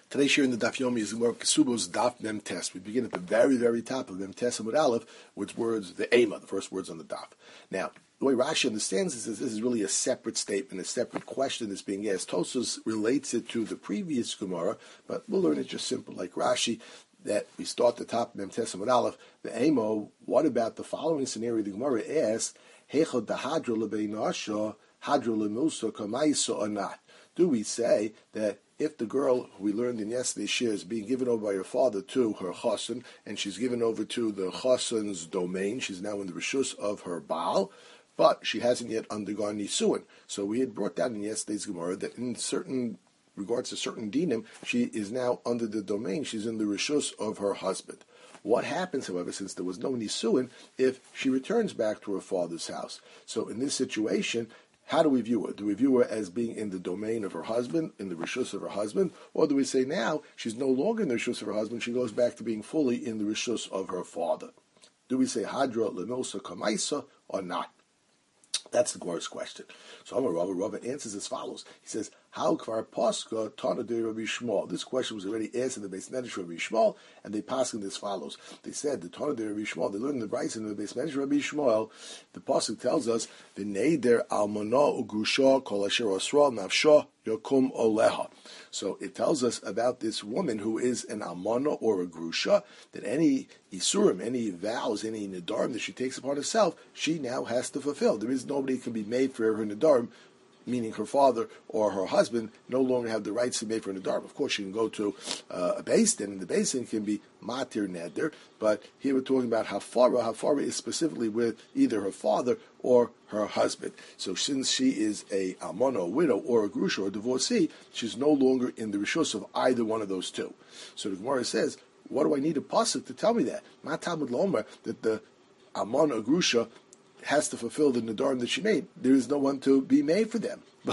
Today's share in the Daf Yomi is more Kesubos Daf Mem Tes. We begin at the very, very top of Mem Tes Amud Aleph, which words, the Ema, the first words on the Daf. Now, the way Rashi understands this is really a separate statement, a separate question that's being asked. Tosfos relates it to the previous Gemara, but we'll learn it just simple, like Rashi, that we start the top of Mem Tes Amud Aleph, the Ema. What about the following scenario? The Gemara asks, Heichod dahadra lebeinasha, hadra lemusa kamaisa or not? Do we say that if the girl who we learned in yesterday's shir is being given over by her father to her chassan, and she's given over to the chassan's domain, she's now in the rishus of her baal, but she hasn't yet undergone nisuin. So we had brought down in yesterday's Gemara that in certain regards to certain dinim, she is now under the domain, she's in the rishus of her husband. What happens, however, since there was no nisuin, if she returns back to her father's house? So in this situation, how do we view her? Do we view her as being in the domain of her husband, in the rishus of her husband? Or do we say now she's no longer in the rishus of her husband, she goes back to being fully in the rishus of her father? Do we say hadra lenosa kamaisa or not? That's the Gemara's question. So Amar Rava answers as follows. He says, how kvar paska tana de Rabbi Shmuel? This question was already asked in the Beis Medrash Rabbi Shmuel, and they paskin as follows. They said, the tana de Rabbi Shmuel, they learned in the Brayso in the Beis Medrash Rabbi Shmuel, the pasuk tells us, v'neider almana ugrusha kol asher osra nafsha yakum oleha. So it tells us about this woman who is an almana or a grusha, that any isurim, any vows, any nedarim that she takes upon herself, she now has to fulfill. There is nobody who can be made for her nedarim, meaning her father or her husband, no longer have the rights to make for a nedarim. Of course, she can go to a beis din, and the beis din can be matir neder, but here we're talking about hafara. Hafara is specifically with either her father or her husband. So since she is a almana, a widow, or a grusha, or a divorcee, she's no longer in the rishus of either one of those two. So the Gemara says, what do I need a pasuk to tell me that? Ma Talmud lomer, that the almana, grusha, has to fulfill the nedarim that she made. There is no one to be made for them. The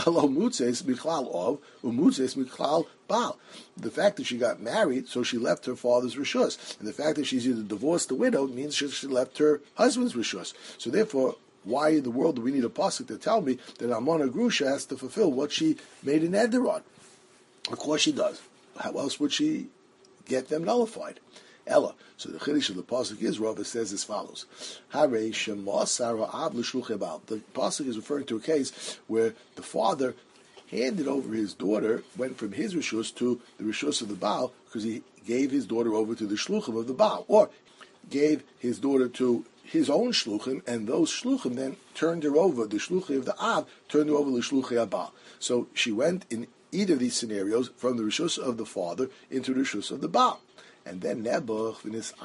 fact that she got married, so she left her father's rishus. And the fact that she's either divorced or widowed means she left her husband's rishus. So therefore, why in the world do we need a pasuk to tell me that Almana Grusha has to fulfill what she made an eder on? Of course she does. How else would she get them nullified? Ella. So the chiddush of the pasuk is, Rava says as follows: Harei shemasar ha'av l'shluchei baal. The pasuk is referring to a case where the father handed over his daughter, went from his rishus to the rishus of the baal, because he gave his daughter over to the shluchim of the baal, or gave his daughter to his own shluchim, and those shluchim then turned her over. The shluchim of the av turned her over to the shluchei baal. So she went in either of these scenarios from the rishus of the father into the rishus of the baal. And then Nebuch,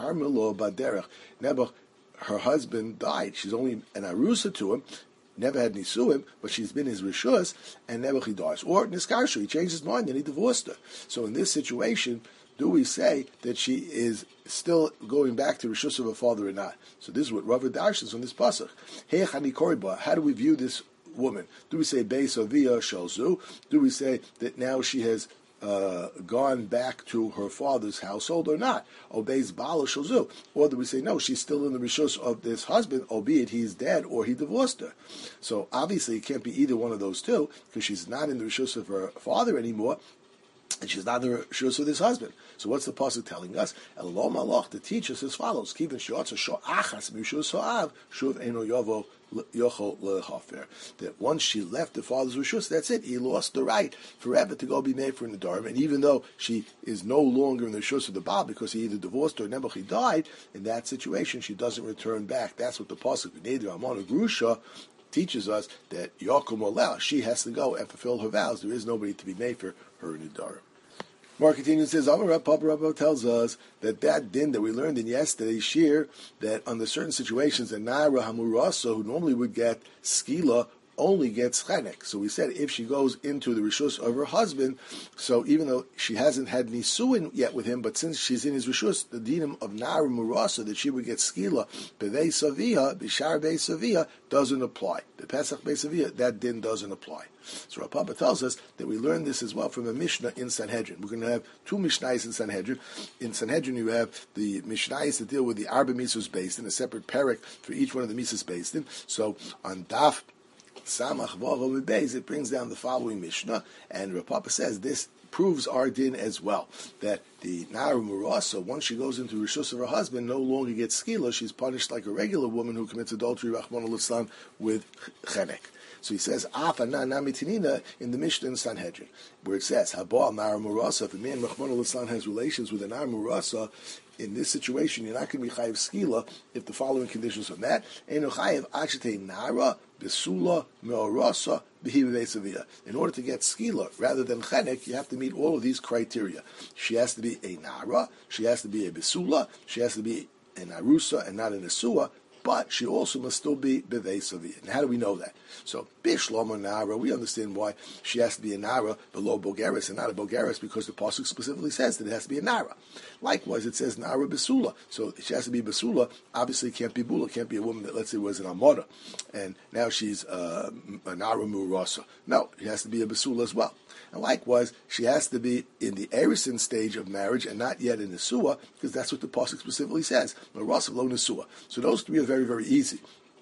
her husband died. She's only an arusa to him, never had nisuim, but she's been his rishus, and Nebuch he dies. Or Niskarshu, he changed his mind and he divorced her. So in this situation, do we say that she is still going back to rishus of her father or not? So this is what Rava dashes on this pasuk. How do we view this woman? Do we say Beis Avia Shalzu? Do we say that now she has gone back to her father's household or not? Obeys Baal Shalzu? Or do we say no, she's still in the rishus of this husband, albeit he's dead or he divorced her? So obviously it can't be either one of those two, because she's not in the rishus of her father anymore, and she's not in the rishus of this husband. So what's the pasuk telling us? Elom Malach, to teach us as follows: Kivin she'atza sho'achas mishus ha'av shuv eno yavo yochol lechafer. That once she left the father's rishus, that's it. He lost the right forever to go be made for an nedarim. And even though she is no longer in the rishus of the baal because he either divorced her or Nebuch he died, in that situation she doesn't return back. That's what the pasuk Neder Almana Grusha teaches us, that Yakum Oleh, she has to go and fulfill her vows. There is nobody to be made for her nedarim. Mark continues, says, Papa Rabba tells us that din that we learned in yesterday's shir, that under certain situations, a Naira Hamurasa, who normally would get skila, only gets chenek. So we said if she goes into the rishus of her husband, so even though she hasn't had nisuin yet with him, but since she's in his rishus, the dinim of Naira Murasa, that she would get skila, bevei savia, bishar bei savia, doesn't apply. The Pesach bei savia, that din doesn't apply. So Rav Papa tells us that we learned this as well from a Mishnah in Sanhedrin. We're going to have two Mishnayos in Sanhedrin. In Sanhedrin, you have the Mishnayos that deal with the Arba Mitzvos based in, a separate parak for each one of the Mitzvos based in. So on Daf Samach Vav Beis, it brings down the following Mishnah, and Rav Papa says this proves our din as well, that the Nara Murasa, once she goes into Rishus of her husband, no longer gets skila. She's punished like a regular woman who commits adultery, Rahman al-Islam, with chenek. So he says, Afana Namitinina in the Mishnah in Sanhedrin, where it says, Habal Nara Murasa, if a man, Rahman al-Islam, has relations with a Nara Murasa, in this situation, you're not going to be chayiv skila if the following conditions are met. Eno chayiv achete nara besula meorasa b'hi. In order to get skila rather than chenek, you have to meet all of these criteria. She has to be a nara, she has to be a besula, she has to be an arusa and not an asua, but she also must still be bevei savia. And how do we know that? So, bishlama nara, we understand why she has to be a nara below bogeris and not a bogeris, because the pasuk specifically says that it has to be a nara. Likewise, it says nara besula, so she has to be besula. Obviously, it can't be bula, can't be a woman that, let's say, was an amora, and now she's a nara murasa. No, she has to be a besula as well. And likewise, she has to be in the erison stage of marriage and not yet in the suah, because that's what the pasuk specifically says. Murasa lo nesua. So those three are very, very easy.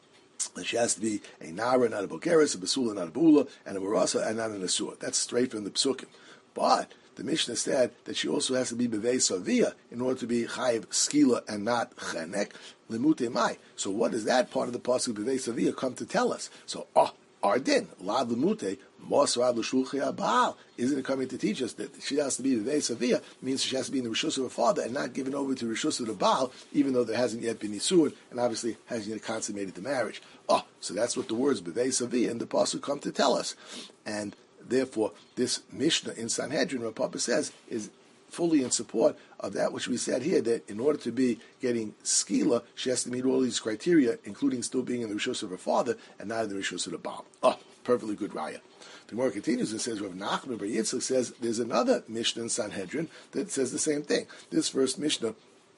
And she has to be a nara, not a bogeris, a besula, not a bula, and a murasa, and not a nesua. That's straight from the psukim. But the Mishnah said that she also has to be bevei savia in order to be chayiv skila and not chenek limute mai. So what does that part of the pasuk bevei savia come to tell us? So, our din, lad lemute, mos rad l'shulchi abal. Isn't it coming to teach us that she has to be bevei savia, means she has to be in the rishus of her father and not given over to rishus of the Baal, even though there hasn't yet been nisuin and obviously hasn't yet consummated the marriage. So that's what the words bevei savia and the pasuk come to tell us. And therefore, this Mishnah in Sanhedrin, Rav Papa says, is fully in support of that which we said here, that in order to be getting skila, she has to meet all these criteria, including still being in the rishus of her father and not in the rishus of the Baal. Perfectly good raya. The Gemara continues and says, Rav Nachman bar Yitzchak says, there's another Mishnah in Sanhedrin that says the same thing. This first Mishnah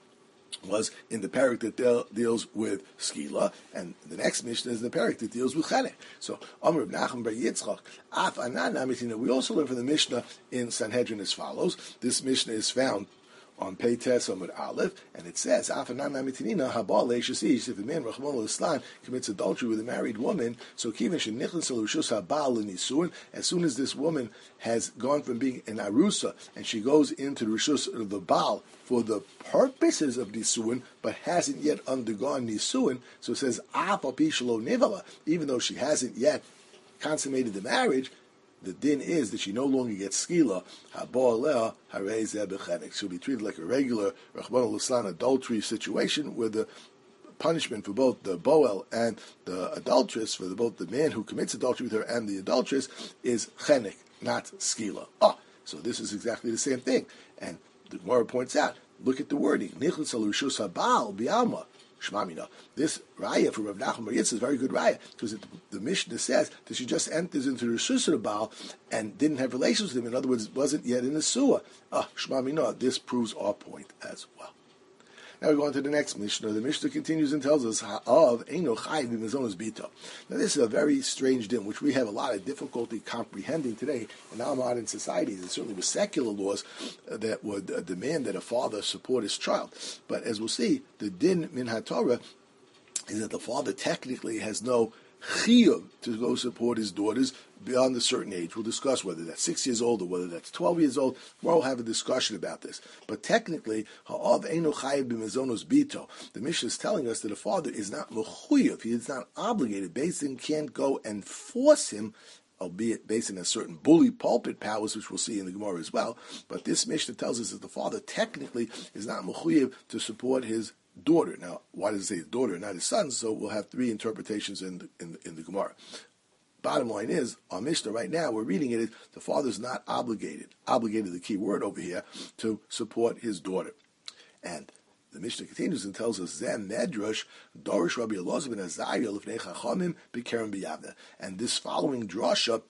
was in the parak that deals with skila, and the next Mishnah is the parak that deals with chenek. So, Amr Rav Nachman bar Yitzchak, af anan amitina. We also learn from the Mishnah in Sanhedrin as follows. This Mishnah is found on Pei Tes Amud Aleph, and it says, if a man, Rachmana litzlan, commits adultery with a married woman, so as soon as this woman has gone from being an arusa, and she goes into the rishus of the Baal for the purposes of nisuin, but hasn't yet undergone nisuin, so it says, even though she hasn't yet consummated the marriage, the din is that she no longer gets skila. She'll be treated like a regular Rachmana litzlan adultery situation, where the punishment for both the boel and the adulteress, for both the man who commits adultery with her and the adulteress, is chenek, not skila. So this is exactly the same thing. And the Gemara points out, look at the wording. Nichlas al rishus habal bi'alma. Shmamina. This raya from Rav Nachman bar Yitzchak is a very good raya, because the Mishnah says that she just enters into the rishus of the Baal and didn't have relations with him. In other words, wasn't yet in the suah. Shmamina. This proves our point as well. Now we go on to the next Mishnah. The Mishnah continues and tells us of Eino Chayiv b'Mezonos Bito. Now this is a very strange din, which we have a lot of difficulty comprehending today in our modern societies, and certainly with secular laws that would demand that a father support his child. But as we'll see, the din min haTorah is that the father technically has no chiyuv to go support his daughters beyond a certain age. We'll discuss whether that's 6 years old or whether that's 12 years old. We'll have a discussion about this. But technically, ha'av eino chayiv b'mezonos bito. The Mishnah is telling us that a father is not mechuyev. He is not obligated. Beis Din can't go and force him, albeit based on a certain bully pulpit powers, which we'll see in the Gemara as well. But this Mishnah tells us that the father technically is not mechuyev to support his daughter. Now, why does it say his daughter, not his son? So we'll have three interpretations in the Gemara. Bottom line is, our Mishnah right now, we're reading it, the father's not obligated, the key word over here, to support his daughter. And the Mishnah continues and tells us, Zem Medrash, Dorish Rabbi Elazar ben Azariah, Lifnei Chachamim, B'Kerem B'Yavneh. And this following drasha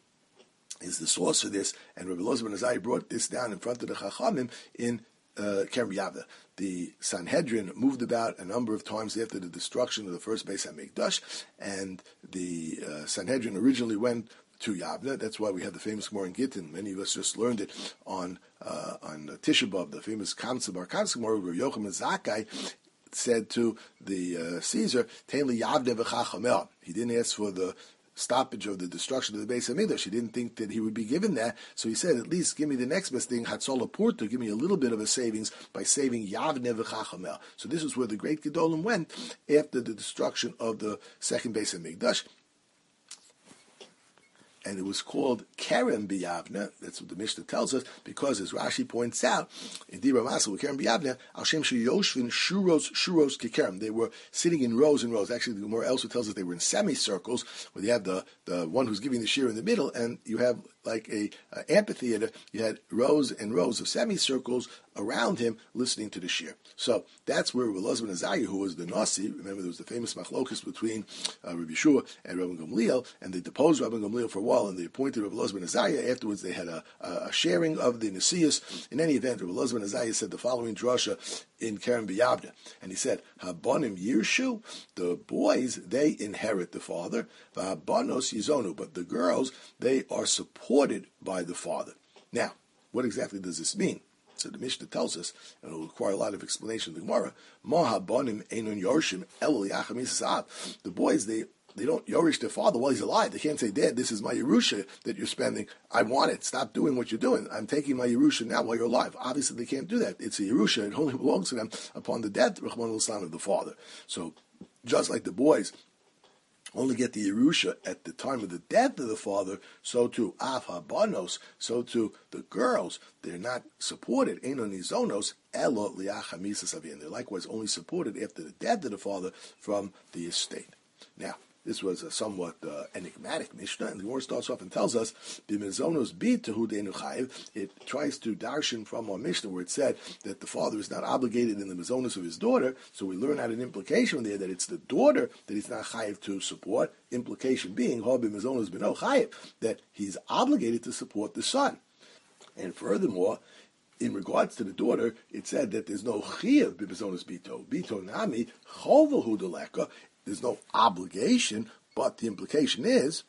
is the source for this, and Rabbi Elazar ben Azariah brought this down in front of the Chachamim in Kerem B'Yavneh. The Sanhedrin moved about a number of times after the destruction of the first Beis HaMikdash, and the Sanhedrin originally went to Yavneh. That's why we have the famous Gemara in Gittin. Many of us just learned it on Tisha B'Av, the famous Kansa Bar Kansa Gemara, where Yochanan Zakkai said to the Caesar, "Tein li Yavneh v'chachamel." He didn't ask for the stoppage of the destruction of the Beis Hamikdash. He didn't think that he would be given that, so he said, at least give me the next best thing, Hatzola Purta, give me a little bit of a savings by saving Yavne v'Chachamel. So this is where the great Gedolim went after the destruction of the second Beis Hamikdash. And it was called Kerem B'Yavne. That's what the Mishnah tells us, because as Rashi points out, in Dibra Masel with Kerem B'Yavne, Al Shem Sheyoshvin Shuros Kekerem. They were sitting in rows and rows. Actually, the Gemara also tells us they were in semicircles, where you have the one who's giving the shir in the middle, and you have like a amphitheater. You had rows and rows of semicircles around him listening to the shir. So that's where Rabbi Elazar ben Azariah, who was the Nasi, remember there was the famous machlokus between Rabbi Yeshua and Rabbi Gamliel, and they deposed Rabbi Gamliel for a while, and they appointed Rabbi Elazar ben Azariah. Afterwards, they had a sharing of the Nasius. In any event, Rabbi Elazar ben Azariah said the following drasha in Kerem B'Yavne, and he said, Habonim Yirshu, the boys, they inherit the father, V'habanos Yizonu, but the girls, they are supported by the father. Now, what exactly does this mean? So the Mishnah tells us, and it will require a lot of explanation in the Gemara, Ma habonim einun yorshim el liacham yisasab. The boys, they don't yorish their father while he's alive. They can't say, Dad, this is my Yerusha that you're spending. I want it. Stop doing what you're doing. I'm taking my Yerusha now while you're alive. Obviously, they can't do that. It's a Yerusha. It only belongs to them upon the death, Rahman al-Islam, of the father. So, just like the boys only get the Yerusha at the time of the death of the father, so too Av Habanos, so too the girls, they're not supported, Einon Nizonos, Elo Liacha Misas Avin. They're likewise only supported after the death of the father from the estate. Now, this was a somewhat enigmatic Mishnah, and the Gemara starts off and tells us, "B'mezonos b'tehu deinu chayiv." It tries to darshan from our Mishnah where it said that the father is not obligated in the mezonos of his daughter. So we learn out an implication there that it's the daughter that he's not chayiv to support. Implication being, "Ha b'mezonos b'no chayiv," that he's obligated to support the son. And furthermore, in regards to the daughter, it said that there's no chiyav b'mezonos b'to. B'to nami chovahu deleka. There's no obligation, but the implication is,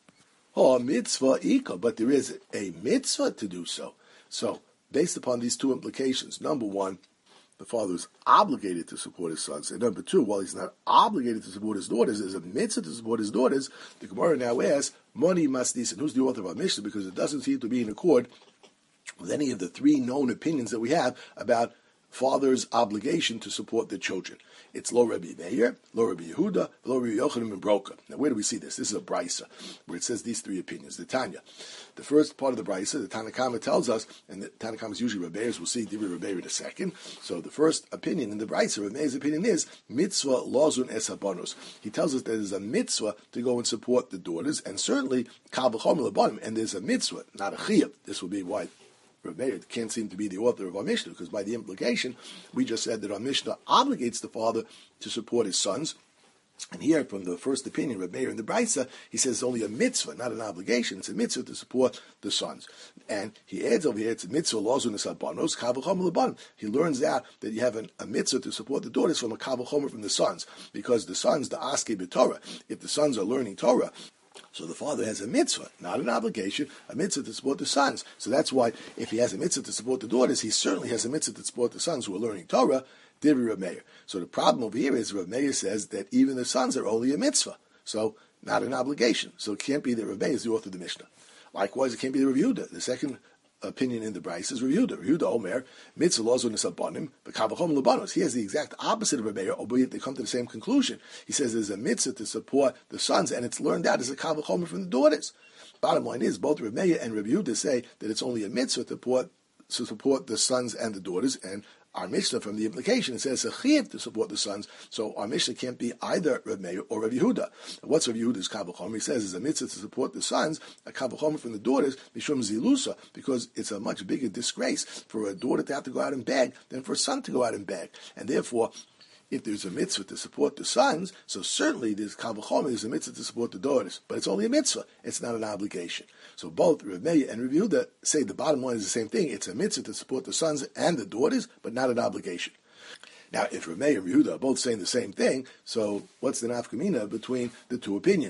mitzvah ika, but there is a mitzvah to do so. So, based upon these two implications, number one, the father is obligated to support his sons, and number two, while he's not obligated to support his daughters, there's a mitzvah to support his daughters. The Gemara now asks, Moni Masdis, and who's the author of our Mishnah? Because it doesn't seem to be in accord with any of the three known opinions that we have about father's obligation to support the children. It's Lo Rabbi Meir, Lo Rabbi Yehuda, Lo Rabbi Yochanan and Broka. Now, where do we see this? This is a Brisa, where it says these three opinions. The Tanya. The first part of the Brisa, the Tanakama tells us, and the Tanakama is usually Rabbeir's, we'll see Divri Rabbeir in a second. So the first opinion in the Brisa, Rabbeir's opinion is, Mitzvah Lozun Es Habanos. He tells us that there's a mitzvah to go and support the daughters, and certainly, Kal V'chom L'Banim, and there's a mitzvah, not a chiyuv. This will be why Rabbi can't seem to be the author of our Mishnah, because by the implication, we just said that our Mishnah obligates the father to support his sons. And here, from the first opinion, Rabbi Meir in the Brisa, he says it's only a mitzvah, not an obligation. It's a mitzvah to support the sons. And he adds over here, it's a mitzvah, lozun esabanos, kavachom lebanim. He learns out that you have a mitzvah to support the daughters from a kavachomer from the sons, because the sons, the aske b'Torah, if the sons are learning Torah, so the father has a mitzvah, not an obligation, a mitzvah to support the sons. So that's why if he has a mitzvah to support the daughters, he certainly has a mitzvah to support the sons who are learning Torah, Divri Rav Meir. So the problem over here is Rav Meir says that even the sons are only a mitzvah, so not an obligation. So it can't be that Rav Meir is the author of the Mishnah. Likewise, it can't be the Rav Yehuda. The second opinion in the Bryce is Rav Yehuda. Rav Yehuda Omer, mitzvah lozun esabanim, v'kavachom lebanos. He has the exact opposite of Rav Meir, albeit they come to the same conclusion. He says there's a mitzvah to support the sons, and it's learned out as a kavachomer from the daughters. Bottom line is, both Rav Meir and Rav Yehuda say that it's only a mitzvah to support the sons and the daughters, and our Mishnah, from the implication, it says a chiyuv to support the sons, so our Mishnah can't be either Rav Meir or Rav Yehuda. What's Rav Yehuda's kavachomer? He says it's a mitzvah to support the sons, a kavachomer from the daughters, mishum zilusa, because it's a much bigger disgrace for a daughter to have to go out and beg than for a son to go out and beg. And therefore, if there's a mitzvah to support the sons, so certainly there's kavachomer, there's a mitzvah to support the daughters. But it's only a mitzvah. It's not an obligation. So both Rav Meir and Rav Yehuda say the bottom line is the same thing. It's a mitzvah to support the sons and the daughters, but not an obligation. Now, if Rav Meir and Rav Yehuda are both saying the same thing, so what's the nafkamina between the two opinions?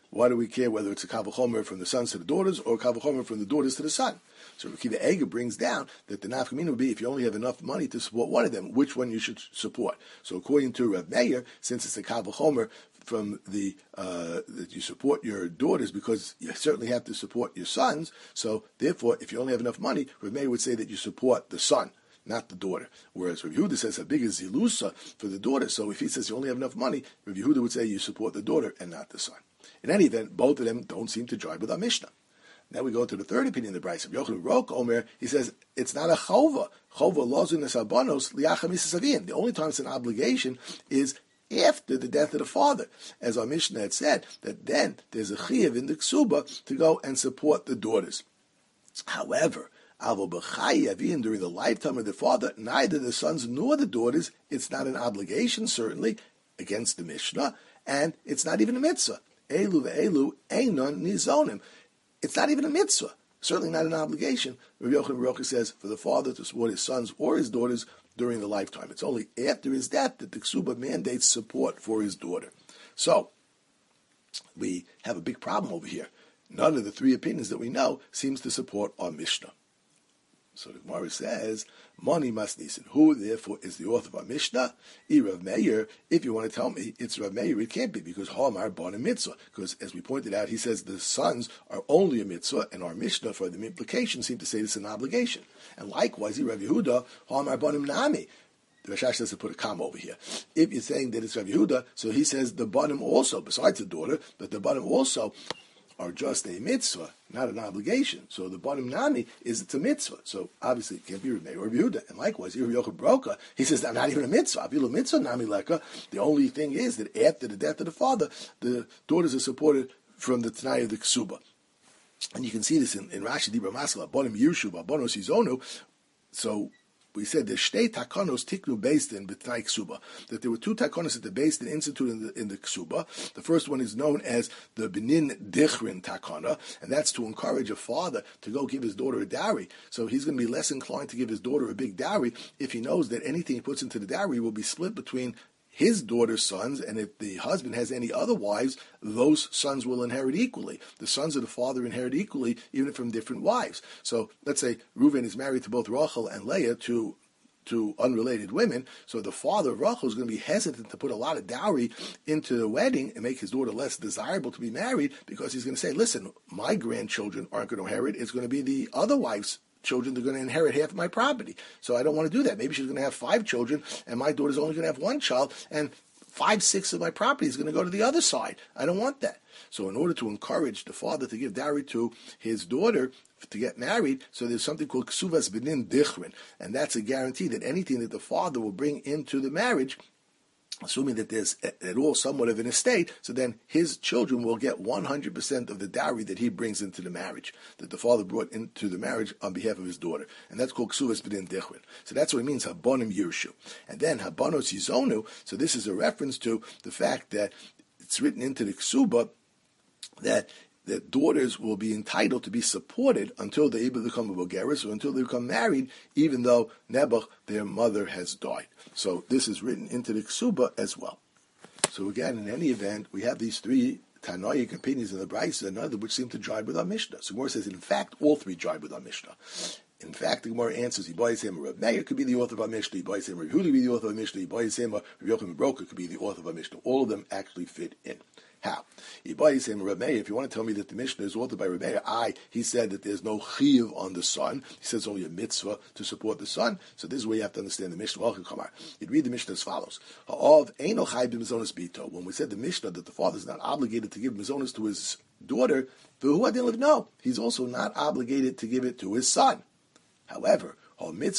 why do we care whether it's a Kal V'chomer from the sons to the daughters or a Kal V'chomer from the daughters to the son? So Rav Akiva Eiger brings down that the nafka mina would be if you only have enough money to support one of them, which one you should support. So according to Rav Meir, since it's a Kal V'chomer from the that you support your daughters because you certainly have to support your sons, so therefore if you only have enough money, Rav Meir would say that you support the son, not the daughter. Whereas Rav Yehuda says a big is zilusa for the daughter, so if he says you only have enough money, Rav Yehuda would say you support the daughter and not the son. In any event, both of them don't seem to jibe with our Mishnah. Now we go to the third opinion of the Brisa. Yochanan Rok Omer, he says it's not a chova. Chova lozun esabonos liacham isasavim. The only time it's an obligation is after the death of the father. As our Mishnah had said, that then there's a chiyuv in the ksuba to go and support the daughters. However, avo b'chayavin, during the lifetime of the father, neither the sons nor the daughters, it's not an obligation, certainly, against the Mishnah, and it's not even a mitzvah. Elu ve'elu einon nizonim. It's not even a mitzvah, certainly not an obligation. Rabbi Yochanan Baruch says for the father to support his sons or his daughters during the lifetime. It's only after his death that the ksuba mandates support for his daughter. So, we have a big problem over here. None of the three opinions that we know seems to support our Mishnah. So the Gemara says, Moni Masnisen. Who, therefore, is the author of our Mishnah? Rav Meir. If you want to tell me it's Rav Meir, it can't be, because Hamar Bon a mitzvah. Because, as we pointed out, he says the sons are only a mitzvah, and our Mishnah, for the implication, seem to say it's an obligation. And likewise, Rav Yehuda, Hamar Bonim Nami. The Rashash says to put a comma over here. If you're saying that it's Rav Yehuda, so he says the Bonim also, besides the daughter, that the Bonim also are just a mitzvah, not an obligation. So the bottom nami is it's a mitzvah. So obviously it can't be Rav Meir or Rav Yehuda. And likewise, Rav Yochanan Broka, he says I'm not even a mitzvah. Avilu mitzvah nami leka. The only thing is that after the death of the father, the daughters are supported from the Tanai of the Ksuba. And you can see this in Rashi Dibra Masala, Bonim Yushu, Bonos Izonu. So we said there's shtei takanos tiknu based in b'tnai ksuba, that there were two takanos that the based and instituted in the ksuba. The first one is known as the benin dichrin takana, and that's to encourage a father to go give his daughter a dowry. So he's going to be less inclined to give his daughter a big dowry if he knows that anything he puts into the dowry will be split between his daughter's sons, and if the husband has any other wives, those sons will inherit equally. The sons of the father inherit equally, even from different wives. So let's say Reuven is married to both Rachel and Leah, to unrelated women, so the father of Rachel is going to be hesitant to put a lot of dowry into the wedding and make his daughter less desirable to be married, because he's going to say, listen, my grandchildren aren't going to inherit, it's going to be the other wives' children that are going to inherit half of my property. So I don't want to do that. Maybe she's going to have 5 children, and my daughter's only going to have 1 child, and 5/6 of my property is going to go to the other side. I don't want that. So in order to encourage the father to give dowry to his daughter to get married, so there's something called ksuvas benin dichrin, and that's a guarantee that anything that the father will bring into the marriage, assuming that there's at all somewhat of an estate, so then his children will get 100% of the dowry that he brings into the marriage, that the father brought into the marriage on behalf of his daughter. And that's called ksuvas b'din dichrin. So that's what it means, habonim yirshu. And then habanos yizonu, so this is a reference to the fact that it's written into the ksuba that daughters will be entitled to be supported until they either become a bogeres or until they become married, even though Nebuch, their mother, has died. So this is written into the ksuba as well. So again, in any event, we have these 3 Tanoic opinions in the Brisa, none of which seem to jibe with our Mishnah. So Gemara says, in fact, all 3 jibe with our Mishnah. In fact, the Gemara answers, Yibayisem Rav Meir could be the author of our Mishnah, Yibayisem Rav Yehuda could be the author of our Mishnah, Yibayisem Rav Yochanan Broka could be the author of our Mishnah. All of them actually fit in. How? If you want to tell me that the Mishnah is authored by Rav Meir, he said that there's no chiyuv on the son. He says only a mitzvah to support the son. So this is where you have to understand the Mishnah. You'd read the Mishnah as follows. When we said the Mishnah that the father is not obligated to give mizonos to his daughter, no, he's also not obligated to give it to his son. However, he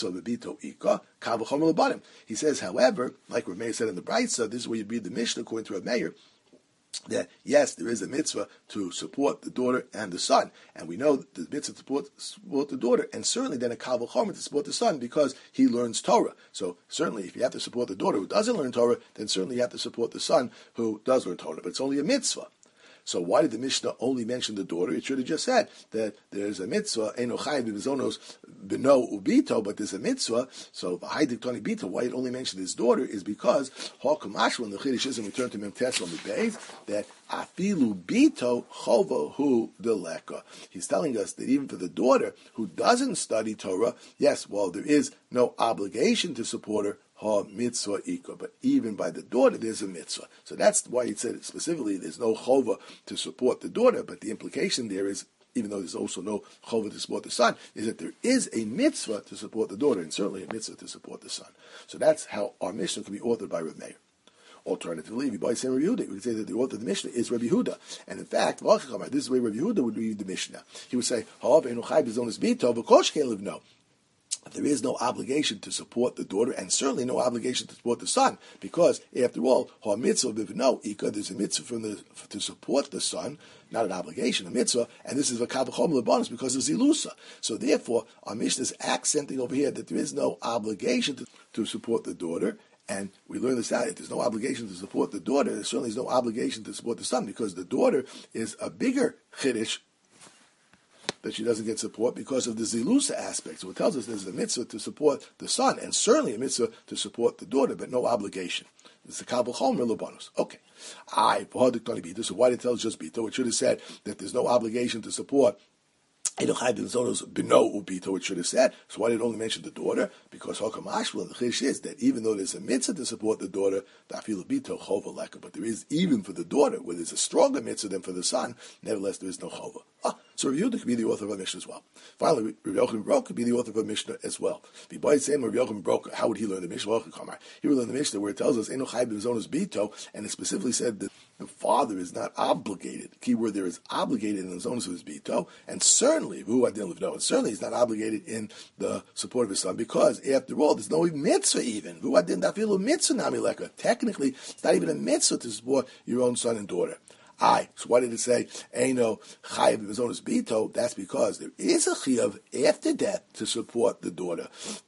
says, however, like Rav Meir said in the Brisa, this is where you read the Mishnah according to Rav Meir, that yes, there is a mitzvah to support the daughter and the son, and we know that the mitzvah to support the daughter, and certainly then a kal v'chomer to support the son because he learns Torah. So certainly, if you have to support the daughter who doesn't learn Torah, then certainly you have to support the son who does learn Torah. But it's only a mitzvah. So why did the Mishnah only mention the daughter? It should have just said that there's a mitzvah, Eino Chayim b'mizonos b'no ubito, but there's a mitzvah. So v'haidik toni bito, why it only mentioned his daughter is because Ha'kamashwa in the Chiddush is, and we turn to Mem Tes on the base, that Afilu bito chova hu deleka. He's telling us that even for the daughter who doesn't study Torah, yes, well, there is no obligation to support her, ha mitzvah ika, but even by the daughter there's a mitzvah. So that's why he said specifically there's no chova to support the daughter, but the implication there is, even though there's also no chova to support the son, is that there is a mitzvah to support the daughter, and certainly a mitzvah to support the son. So that's how our Mishnah can be authored by Rav Meir. Alternatively, if you buy Rabbi Yehuda, we could say that the author of the Mishnah is Rabbi Yehuda. And in fact, this is the way Rabbi Yehuda would read the Mishnah. He would say, there is no obligation to support the daughter, and certainly no obligation to support the son, because after all, there's a mitzvah to support the son, not an obligation, a mitzvah, and this is a kabachom lebanos because of zilusa. So therefore, our Mishnah is accenting over here that there is no obligation to support the daughter. And we learn this out. If there's no obligation to support the daughter, there certainly is no obligation to support the son, because the daughter is a bigger chiddush that she doesn't get support because of the zilusa aspect. So it tells us there's a mitzvah to support the son, and certainly a mitzvah to support the daughter, but no obligation. It's a kabel chomer lebanos. Okay. So why did it tell us just bito? It should have said that there's no obligation to support. It should have said. So why did it only mention the daughter? Because Hokamashvil, the chish is that even though there's a mitzvah to support the daughter, but there is, even for the daughter, where there's a stronger mitzvah than for the son, nevertheless there is no chova. So Rav Yehuda could be the author of a Mishnah as well. Finally, Rav Yochanan Broka could be the author of a Mishnah as well. How would he learn the Mishnah? He would learn the Mishnah where it tells us, and it specifically said that the father is not obligated. Keyword there is obligated in the zonos of his bito, and certainly, he's not obligated in the support of his son, because after all, there's no mitzvah even. Technically, it's not even a mitzvah to support your own son and daughter. So why did it say Eino Chayav B'Zonos Bito? That's because there is a Chayav after death to support the daughter.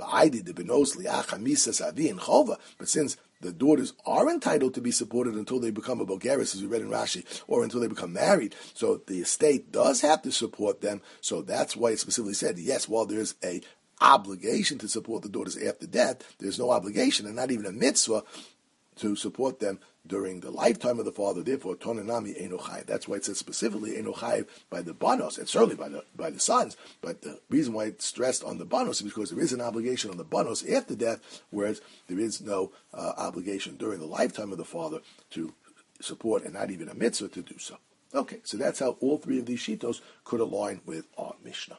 But since the daughters are entitled to be supported until they become a Bogeris, as we read in Rashi, or until they become married, so the estate does have to support them. So that's why it specifically said, yes, while there's a obligation to support the daughters after death, there's no obligation and not even a mitzvah to support them during the lifetime of the father. Therefore, Tonanami Eino Chayiv. That's why it says specifically Eino Chayiv by the banos, and certainly by the sons. But the reason why it's stressed on the banos is because there is an obligation on the banos after death, whereas there is no obligation during the lifetime of the father to support, and not even a mitzvah to do so. Okay, so that's how all three of these shitos could align with our Mishnah.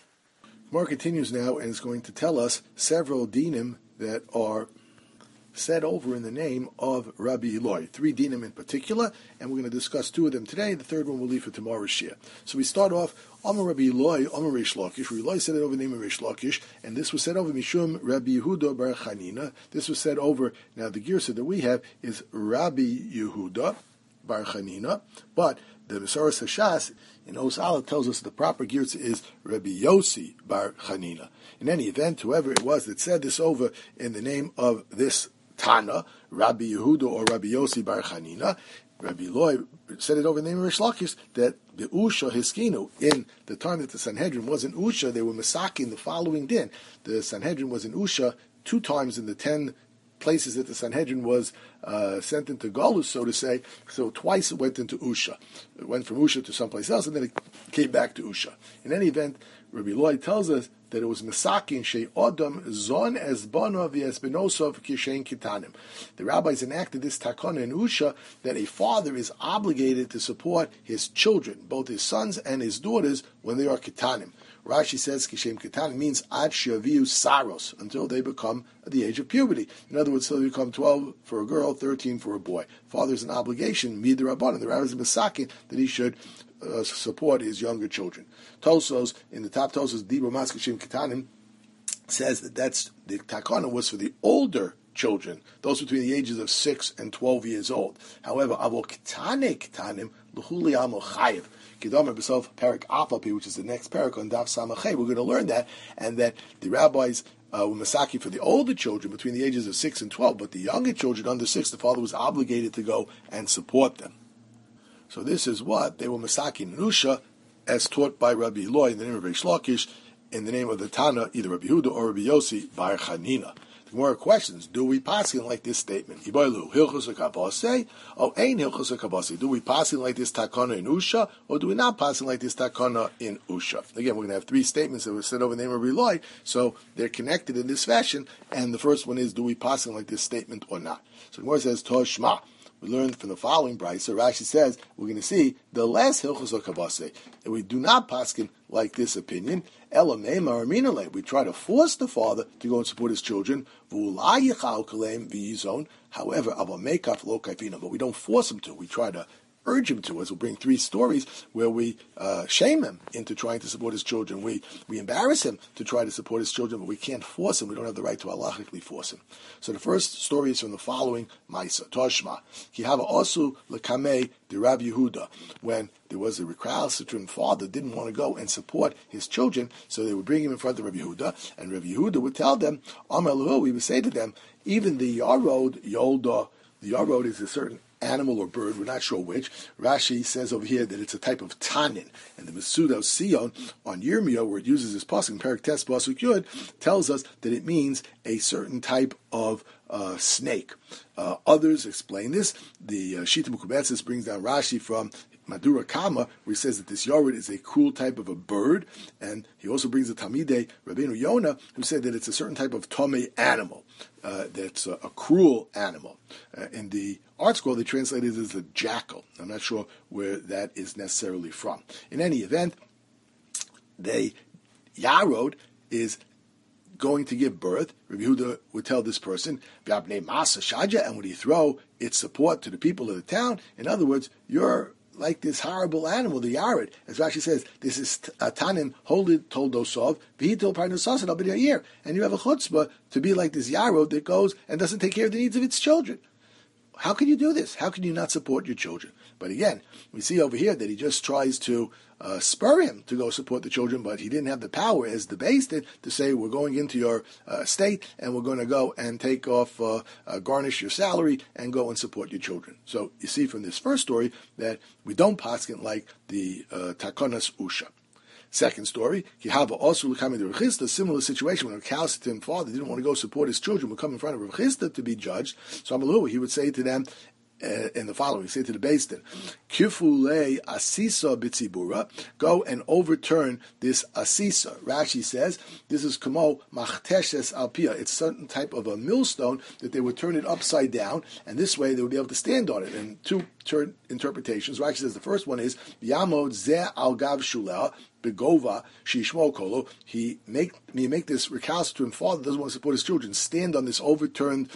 Mar continues now and is going to tell us several dinim that are said over in the name of Rabbi Eloi. 3 dinim in particular, and we're going to discuss 2 of them today. The third one we'll leave for tomorrow's shir. So we start off, Amar Rabbi Eloi, Amar Reish Lakish. Rabbi Eloi said it over the name of Reish Lakish, and this was said over Mishum Rabbi Yehuda bar Chanina. This was said over, now the girsa that we have is Rabbi Yehuda bar Chanina, but the Mesoras Hashas in Os Aleph tells us the proper girsa is Rabbi Yossi bar Chanina. In any event, whoever it was that said this over in the name of this Tana, Rabbi Yehuda or Rabbi Yossi bar Chanina, Rabbi Eloi said it over in the name of Reish Lakish that the Usha Hiskinu, in the time that the Sanhedrin was in Usha, they were masaking the following din. The Sanhedrin was in Usha 2 times in the 10 places that the Sanhedrin was sent into Galus, so to say. So twice it went into Usha. It went from Usha to someplace else, and then it came back to Usha. In any event, Rabbi Eloi tells us that it was Mesakin Shei Odom Zon Esbano V'Esbenosov Kishein Kitanim. The rabbis enacted this takana in Usha that a father is obligated to support his children, both his sons and his daughters, when they are Kitanim. Rashi says Kishem Kitanim means Ad Shaviu Saros, until they become at the age of puberty. In other words, until they become 12 for a girl, 13 for a boy. Father's an obligation, Mid Rabbanan. The rabbis are Mesakin that he should support his younger children. Tosos, in the top Tosos, Dibur Maskashim Kitanim, says that that's the takana was for the older children, those between the ages of 6 and 12 years old. However, Avo Kitane Kitanim, L'huli Amo Chayev, Kedomer B'Sof Perik Apapi, which is the next perik on Daf Samachay. We're going to learn that, and that the rabbis were Masaki for the older children between the ages of 6 and 12, but the younger children under 6, the father was obligated to go and support them. So this is what they were Masaki in Usha, as taught by Rabbi Eloi in the name of Reish Lakish, in the name of the Tana, either Rabbi Yehuda or Rabbi Yossi bar Chanina. The Gemara questions, do we paskin like this statement? Iboilu, hilchos hakabase, or ein hilchos hakabase? Do we paskin like this takana in Usha, or do we not paskin like this takana in Usha? Again, we're going to have three statements that were said over the name of Reloi, so they're connected in this fashion, and the first one is, do we paskin like this statement or not? So the Gemara says, Toshma. We learned from the following brayso. Rashi says we're going to see the last hilchos hakabase, and we do not paskin like this opinion. Elamei maraminale. We try to force the father to go and support his children. However, but we don't force him to. We try to urge him to, as we'll bring three stories where we shame him into trying to support his children. We embarrass him to try to support his children, but we can't force him. We don't have the right to halachically force him. So the first story is from the following Maisa. Toshma. Kihava osu lekame de Rav Yehuda. When there was a recalcitrant father didn't want to go and support his children, so they would bring him in front of Rav Yehuda, and Rav Yehuda would tell them, Amar Lahu, he would say to them, even the yarod yolda, the yarod is a certain animal or bird, we're not sure which. Rashi says over here that it's a type of tanin, and the Mesuda Sion on Yirmiyah, where it uses this pasuk in Perik Tes Pasuk Yud, tells us that it means a certain type of snake. Others explain this. The Shita Mukubetzis brings down Rashi from Madura Kama, where he says that this yared is a cruel type of a bird, and he also brings the Talmidei Rabbeinu Yonah, who said that it's a certain type of tomei animal, that's a cruel animal. In the Art Scroll, they translated it as a jackal. I'm not sure where that is necessarily from. In any event, the yarod is going to give birth. Rabbi Yehuda would tell this person, and would he throw its support to the people of the town? In other words, you're like this horrible animal, the yared. As Rashi says, this is a tanin, hold it, told Dosov, v'hitil parnasas, I'll be there here. And you have a chutzpah to be like this yarod that goes and doesn't take care of the needs of its children. How can you do this? How can you not support your children? But again, we see over here that he just tries to spur him to go support the children, but he didn't have the power, as the base did, to say, we're going into your estate and we're going to go and take off, garnish your salary and go and support your children. So you see from this first story that we don't paskin like the Takanas Usha. Second story, Kihava also coming to Rav Chisda, similar situation when a recalcitrant father didn't want to go support his children, would come in front of Rav Chisda to be judged. So Amalu, he would say to them, in the following, he said to the Beis Din, Kifule asisa bitzibura, go and overturn this asisa. Rashi says this is kamo machteshes alpia. It's a certain type of a millstone that they would turn it upside down, and this way they would be able to stand on it. And two interpretations. Rashi says the first one is Yamod ze al gav shuleh begova shishmo kolo. He make this recalcitrant father doesn't want to support his children stand on this overturned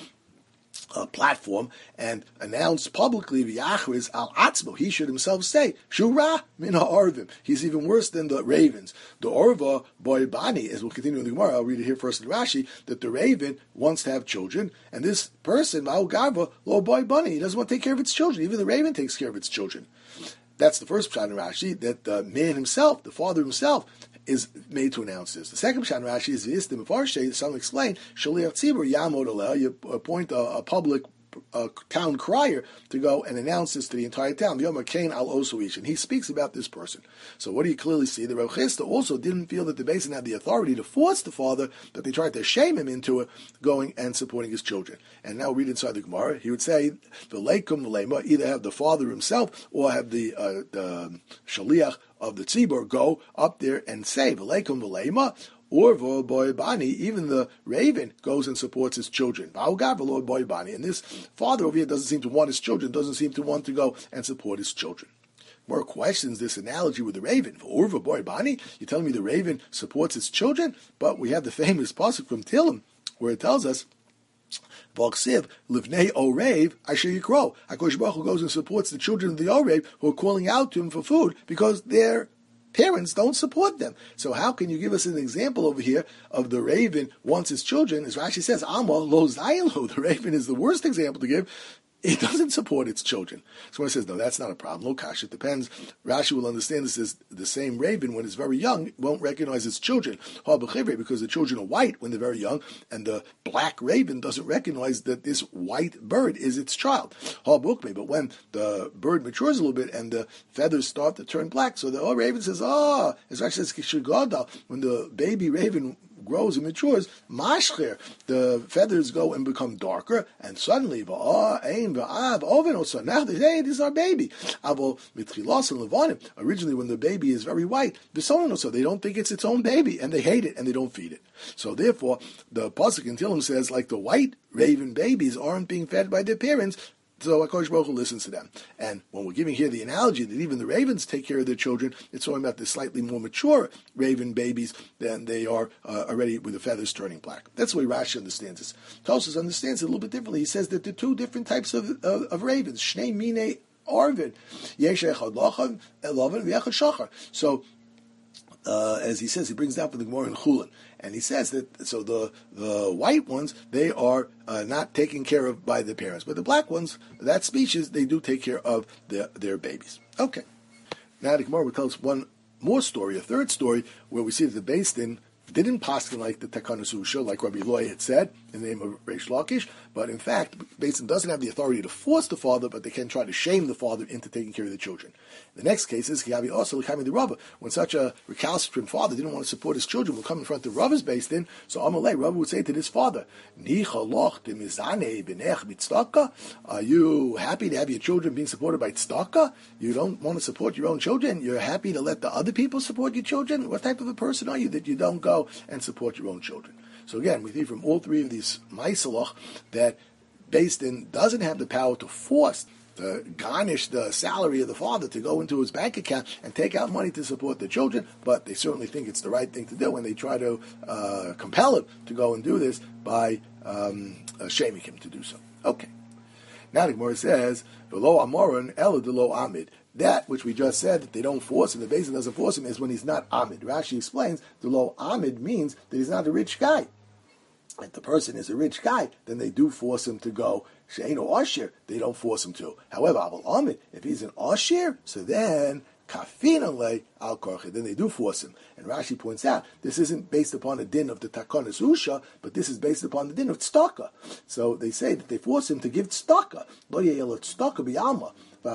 platform and announce publicly v'yachriz al atzmo. He should himself say shura min ha'arvim. He's even worse than the ravens. The orva boy bani, as we'll continue in the Gemara. I'll read it here first in Rashi, that the raven wants to have children, and this person ma'u garva lo boy bani. He doesn't want to take care of its children. Even the raven takes care of its children. That's the first pshat in Rashi, that the man himself, the father himself, is made to announce this. The second pshat in Rashi is v'istim afarshe. Some explain shaliach tzibur yamod aleh. You appoint a public town crier to go and announce this to the entire town. The Yom Kain al Osoish, and he speaks about this person. So what do you clearly see? The Rav Chisda also didn't feel that the Beis had the authority to force the father, but they tried to shame him into it, going and supporting his children. And now read inside the Gemara, he would say, "V'leikum v'leima," either have the father himself or have the shaliach of the tzibur go up there and say, "V'leikum v'leima." Or boy bani, even the raven goes and supports his children. Boy bani, and this father over here doesn't seem to want his children, doesn't seem to want to go and support his children. More questions this analogy with the raven. Urva boy bani, you're telling me the raven supports its children? But we have the famous pasuk from Tehillim where it tells us, V'alksiv livnei orev asher yikro. HaKadosh Baruch Hu goes and supports the children of the orev who are calling out to him for food because they're parents don't support them. So how can you give us an example over here of the raven wants his children? As Rashi says, Amma lo zaylo. The raven is the worst example to give. It doesn't support its children. So when it says, no, that's not a problem. No, Kash, it depends. Rashi will understand this as the same raven, when it's very young, won't recognize its children. Because the children are white when they're very young, and the black raven doesn't recognize that this white bird is its child. But when the bird matures a little bit and the feathers start to turn black, so the raven says, as Rashi says, when the baby raven grows and matures, mashcher, the feathers go and become darker, and suddenly, now they say, this is our baby. Originally, when the baby is very white, so they don't think it's its own baby, and they hate it, and they don't feed it. So therefore, the Pasuk in Tehillim says, like the white raven babies aren't being fed by their parents, so HaKadosh Baruch Hu listens to them. And when we're giving here the analogy that even the ravens take care of their children, it's talking about the slightly more mature raven babies than they are already with the feathers turning black. That's the way Rashi understands this. Tosfos understands it a little bit differently. He says that there are two different types of ravens. Shnei mine arvid. Yesh echad lachan, elavan, v'echad shachar. So, as he says, he brings down from the Gemara in Chulin, and he says that so the white ones, they are not taken care of by their parents, but the black ones, that species, they do take care of their babies. Okay, now the Gemara will tell us one more story, a third story, where we see that the Beis Din didn't paskin like the Takanas Usha, like Rabbi Loy had said in the name of Reish Lakish, but in fact, Beis Din doesn't have the authority to force the father, but they can try to shame the father into taking care of the children. The next case is Kiyavi also L'Chaim the Rava. When such a recalcitrant father didn't want to support his children, will come in front of Rava's Beis Din, so Amalei, Rava would say to his father, are you happy to have your children being supported by tzedakah? You don't want to support your own children? You're happy to let the other people support your children? What type of a person are you that you don't go and support your own children? So again, we see from all three of these Maisalach that Beis Din doesn't have the power to force, to garnish the salary of the father to go into his bank account and take out money to support the children, but they certainly think it's the right thing to do, and they try to compel him to go and do this by shaming him to do so. Okay. Now the Gemara says, "V'lo amoron elo delo amid." That which we just said that they don't force him, the Beis Din doesn't force him, is when he's not amid. Rashi explains delo amid means that he's not a rich guy. If the person is a rich guy, then they do force him to go. She'eino ashir, they don't force him to. However, aval amid, if he's an ashir, so then kafin le al korche, then they do force him. And Rashi points out this isn't based upon a din of the Takanas Usha, but this is based upon the din of tzedakah. So they say that they force him to give tzedakah. Lo ye'el tzedakah b'yalma.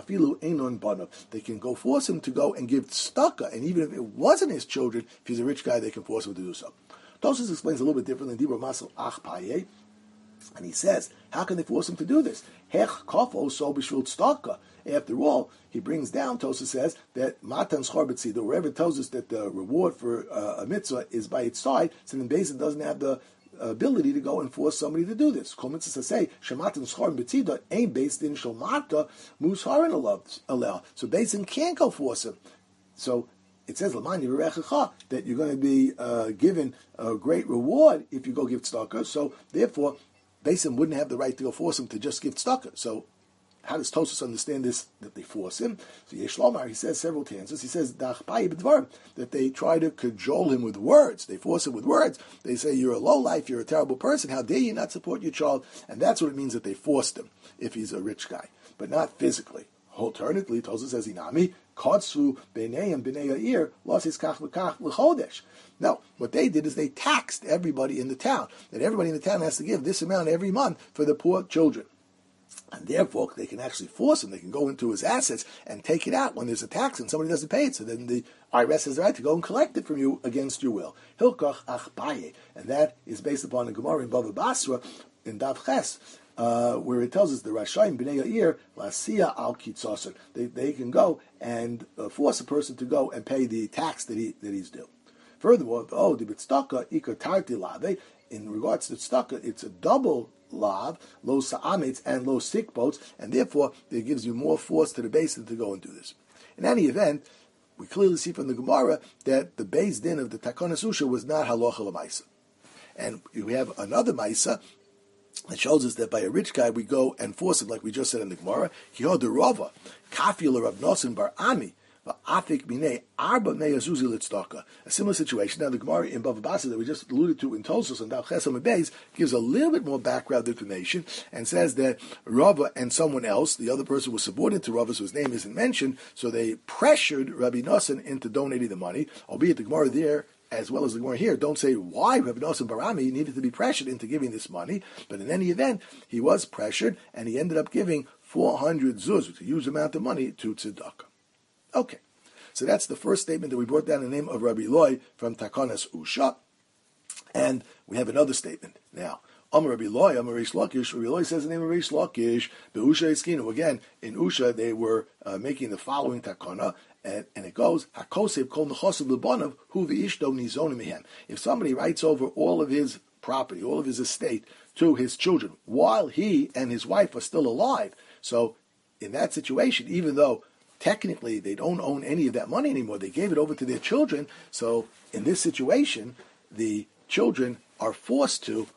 They can go force him to go and give tzedakah, and even if it wasn't his children, if he's a rich guy, they can force him to do so. Tosfos explains a little bit differently in Dibur Masel Ach Paye, and he says, how can they force him to do this? Hech kafo so b'shvil tzedakah. After all, he brings down, Tosfos says, that Matan Schar B'tzido, wherever it tells us that the reward for a mitzvah is by its side, so then Beis Din doesn't have the ability to go and force somebody to do this. Kol mitzvah say shematan schar b'tzida ain't based in shalmata musharin allow. So Beis Din can't go force him. So it says l'man yivarechecha that you're going to be given a great reward if you go give tzedakah. So therefore, Beis Din wouldn't have the right to go force him to just give tzedakah. So how does Tosfos understand this, that they force him? So Yesh Lomar, he says several times. He says, that they try to cajole him with words. They force him with words. They say, you're a lowlife, you're a terrible person, how dare you not support your child? And that's what it means that they forced him, if he's a rich guy, but not physically. Alternatively, Tosfos says, Inami, Kotzfu b'nei Yair, losis kach v'kach l'chodesh. No, what they did is they taxed everybody in the town, that everybody in the town has to give this amount every month for the poor children. And therefore, they can actually force him. They can go into his assets and take it out when there's a tax and somebody doesn't pay it. So then the IRS has the right to go and collect it from you against your will. Hilkach achbaye. And that is based upon the Gemara in Bava Basra in Dav Ches, where it tells us the Rashayim B'nei Yair Lasia al Kitzoser. They can go and force a person to go and pay the tax that he's due. Furthermore, the B'tzedakah ikar tarti lave. In regards to tzedakah, it's a double lav, low sa'amitz and low sick boats, and therefore it gives you more force to the Beis Din to go and do this. In any event, we clearly see from the Gemara that the Beis Din of the Takanas Usha was not halacha l'maisa. And we have another maisa that shows us that by a rich guy we go and force him, like we just said in the Gemara, Kihod Rava, Kafil Rav Noson Bar Ami, a similar situation. Now, the Gemara in Bava Basra that we just alluded to in Tosfos and Daf Ches Amud Beis gives a little bit more background information and says that Rava and someone else, the other person was subordinate to Rava, so his name isn't mentioned, so they pressured Rabbi Nosson into donating the money, albeit the Gemara there, as well as the Gemara here, don't say why Rabbi Nosson Barami needed to be pressured into giving this money, but in any event, he was pressured, and he ended up giving 400 zuz, which is a huge amount of money, to tzedakah. Okay, so that's the first statement that we brought down in the name of Rabbi Loy from Takanas Usha. And we have another statement now. Amar Rabbi Eloi, Amar Reish Lakish. Rabbi Eloi says the name of Reish Lakish. Beusha Iskinu. Again, in Usha they were making the following takana, and it goes Hakosev kol nechosav lebanav hu v'ishto nizonim mehem. If somebody writes over all of his property, all of his estate to his children while he and his wife are still alive, so in that situation, even though technically they don't own any of that money anymore, they gave it over to their children. So in this situation, the children are forced to,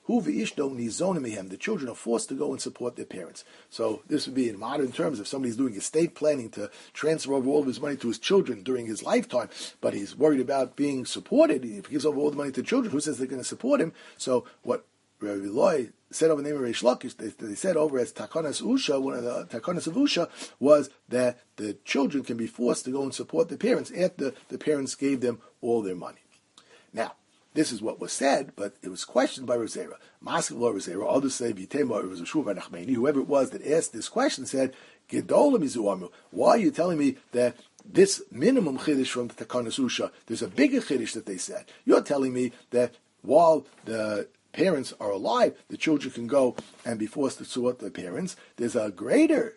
the children are forced to go and support their parents. So this would be in modern terms, if somebody's doing estate planning to transfer over all of his money to his children during his lifetime, but he's worried about being supported, if he gives over all the money to children, who says they're going to support him? So what Rabbi Eloi said over the name of Reish Lakish, they said over as Takanas Usha, one of the Takanas of Usha, was that the children can be forced to go and support their parents after the parents gave them all their money. Now, this is what was said, but it was questioned by Rav Zera. Maskiv lo Rav Zera, others say, Vitema, it was Shmuel bar Nachmani, whoever it was that asked this question said, Gedola mizuamu, why are you telling me that this minimum chiddush from the Takanas Usha, there's a bigger chiddush that they said? You're telling me that while the parents are alive, the children can go and be forced to support their parents. There's a greater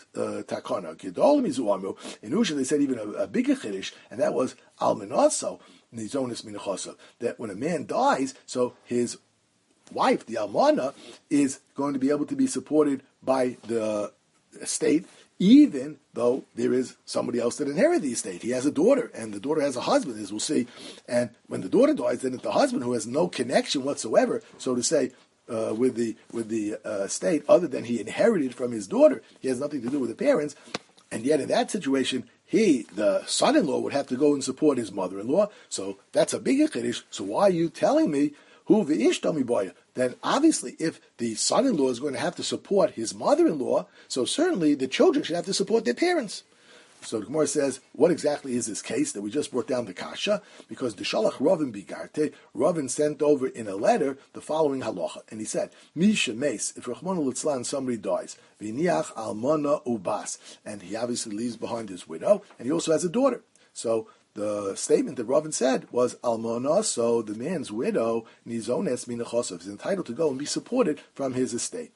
takana, Gedol mizuamu. In Usha, they said even a bigger chiddush, and that was almanaso nizonis minachosav. That when a man dies, so his wife, the almana, is going to be able to be supported by the estate, even though there is somebody else that inherits the estate. He has a daughter, and the daughter has a husband, as we'll see. And when the daughter dies, then it's the husband who has no connection whatsoever, so to say, with the estate, other than he inherited from his daughter. He has nothing to do with the parents. And yet in that situation, he, the son-in-law, would have to go and support his mother-in-law. So that's a bigger chiddush. So why are you telling me who v'ishto miboya? Then obviously, if the son-in-law is going to have to support his mother-in-law, so certainly the children should have to support their parents. So the Gemara says, what exactly is this case that we just brought down the kasha? Because the Shalach Ravin Bigarte, Ravin sent over in a letter the following halacha, and he said, Misha Meis, if Rachmana litzlan somebody dies, V'niach almana ubas, and he obviously leaves behind his widow, and he also has a daughter. So the statement that Ravin said was almana, so the man's widow, nizones minachosov, is entitled to go and be supported from his estate.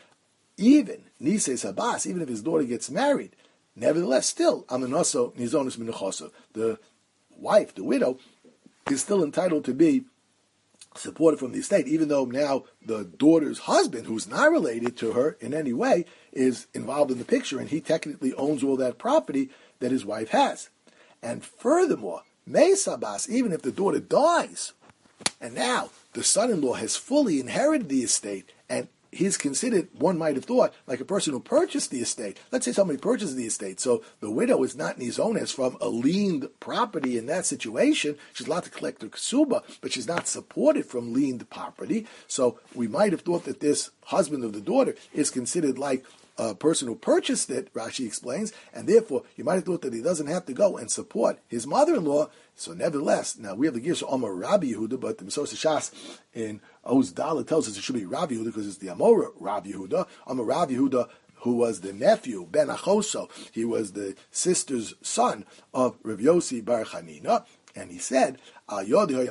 Even Nises Habas, even if his daughter gets married, nevertheless, still, amanaso nizonis minachoso. The wife, the widow, is still entitled to be supported from the estate, even though now the daughter's husband, who's not related to her in any way, is involved in the picture, and he technically owns all that property that his wife has. And furthermore, meisabas, even if the daughter dies, and now the son-in-law has fully inherited the estate, and he's considered, one might have thought, like a person who purchased the estate. Let's say somebody purchased the estate, so the widow is not nizones from a liened property in that situation. She's allowed to collect her ksuba, but she's not supported from liened property. So we might have thought that this husband of the daughter is considered like a person who purchased it, Rashi explains, and therefore you might have thought that he doesn't have to go and support his mother-in-law. So nevertheless, now we have the Girsha Amar Rabbi Yehuda, but the Mesos Shas in Oz Dala tells us it should be Rabbi Yehuda because it's the Amora Rabbi Yehuda. Amar Rabbi Yehuda, who was the nephew, Ben Achoso, he was the sister's son of Rav Yossi Bar Chanina, and he said, such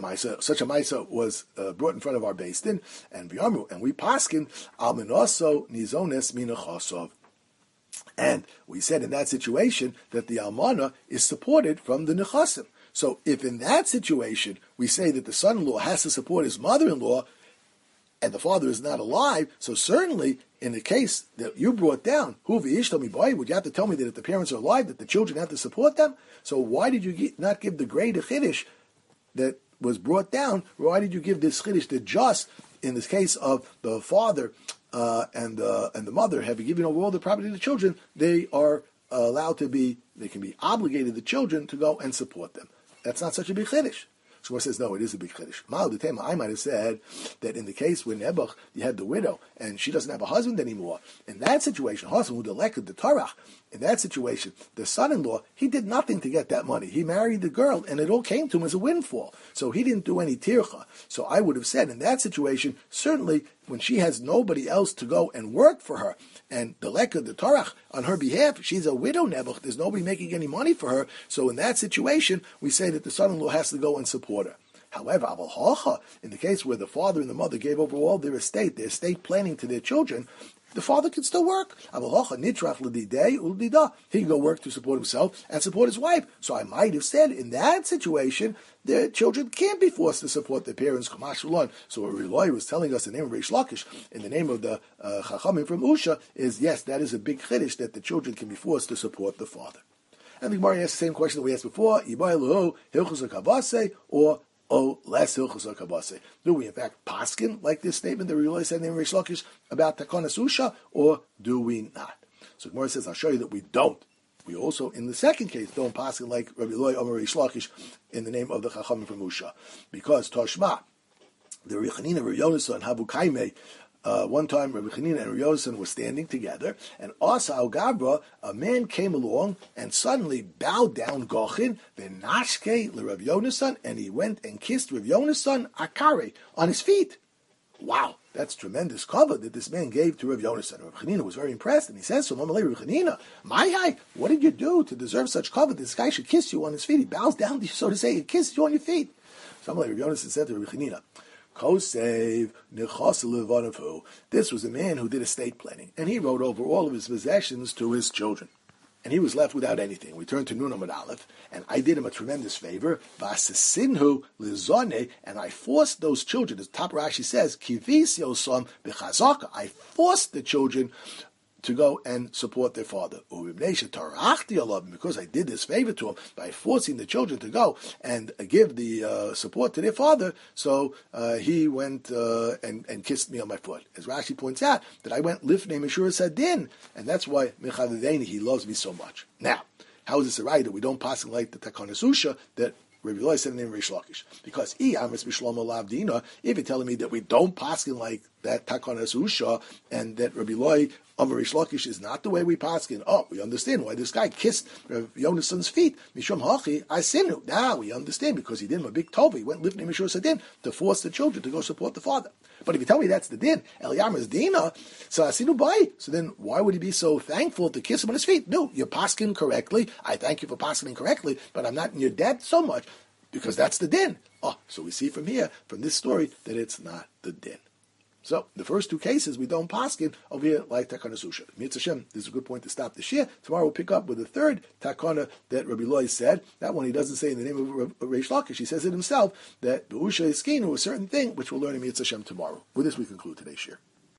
a Maisa was brought in front of our Beis Din, and we paskin almanaso nizones minachosov. And we said in that situation that the almana is supported from the nechasim. So if in that situation we say that the son-in-law has to support his mother-in-law, and the father is not alive, so certainly in the case that you brought down, would you have to tell me that if the parents are alive, that the children have to support them? So why did you not give the greater chiddush that was brought down? Why did you give this chiddush that just in this case of the father and the mother have given over all the property to the children, they are allowed to be, they can be obligated, the children, to go and support them? That's not such a big chiddush. Shmuel says, no, it is a big chiddush. I might have said that in the case where Nebuch, you had the widow, and she doesn't have a husband anymore, in that situation, in that situation, the son-in-law, he did nothing to get that money. He married the girl, and it all came to him as a windfall. So he didn't do any tircha. So I would have said, in that situation, certainly, when she has nobody else to go and work for her, and the lekah, the tarach, on her behalf, she's a widow Nebuch, there's nobody making any money for her, so in that situation, we say that the son-in-law has to go and support her. However, in the case where the father and the mother gave over all their estate planning to their children, the father can still work. He can go work to support himself and support his wife. So I might have said, in that situation, the children can't be forced to support their parents. So what Reloi was telling us in the name of Reish Lakish, in the name of the Chachamim from Usha, is yes, that is a big chiddush that the children can be forced to support the father. And the Gemara asks the same question that we asked before, or less hilchos hakabase. Do we in fact paskin like this statement that we really said in Reish Lakish about takonas usha, or do we not? So Gemara says, I'll show you that we don't. We also, in the second case, don't paskin like Rabbi Eloi Omer Reish Lakish in the name of the Chachamim from Usha, because Toshma, the Rechanina, Rabbi Yonasan, and Habu Kaimei. One time, Rabbi Chanina and Rabbi Yonasan were standing together, and Asa al Gabra, a man came along and suddenly bowed down Gochin, Venashke le Rabbi Yonasan, and he went and kissed Rabbi Yonasan Akare on his feet. Wow, that's tremendous cover that this man gave to Rabbi Yonasan. Rabbi Chanina was very impressed, and he says to him, Rabbi Chanina, what did you do to deserve such cover? This guy should kiss you on his feet. He bows down to you, so to say, he kissed you on your feet. So Rabbi Yonasan said to Rabbi Chanina, Kosev Nechas. This was a man who did estate planning, and he wrote over all of his possessions to his children. And he was left without anything. We turned to Nun Amud Aleph, and I did him a tremendous favor. Vasesinhu lizone, and I forced those children, as top Rashi says, Kivis Yosam b'chazaka. I forced the children to go and support their father. Because I did this favor to him by forcing the children to go and give the support to their father, so he went and kissed me on my foot. As Rashi points out, that I went lifnei Meshura Sadin, and that's why Mechaviveni, he loves me so much. Now, how is this a right that we don't pass like the Takanas Usha that Rabbi Eloi said in the name of Reish Lakish? Because if you're telling me that we don't paskin like that Takanas Usha, and that Rabbi Eloi of Reish Lakish is not the way we paskin, we understand why this guy kissed Rabbi Yonasan's feet. Mishum hachi asinu. Now we understand, because he did him a big tova. He went lifnei Meshura Sadin to force the children to go support the father. But if you tell me that's the din, Eliyamir's dina, so asinu bai. So then why would he be so thankful to kiss him on his feet? No, you're paskin correctly. I thank you for paskin correctly, but I'm not in your debt so much, because that's the din. So we see from here, from this story, that it's not the din. So the first two cases we don't paskin over here like Takanas Usha. Mitzvah Hashem, this is a good point to stop the shir. Tomorrow we'll pick up with the third Takana that Rabbi Eloi said. That one he doesn't say in the name of Reish Lakish. He says it himself, that Be'usha Iskinu, a certain thing, which we'll learn in Mitzvah Hashem tomorrow. With this we conclude today's shir.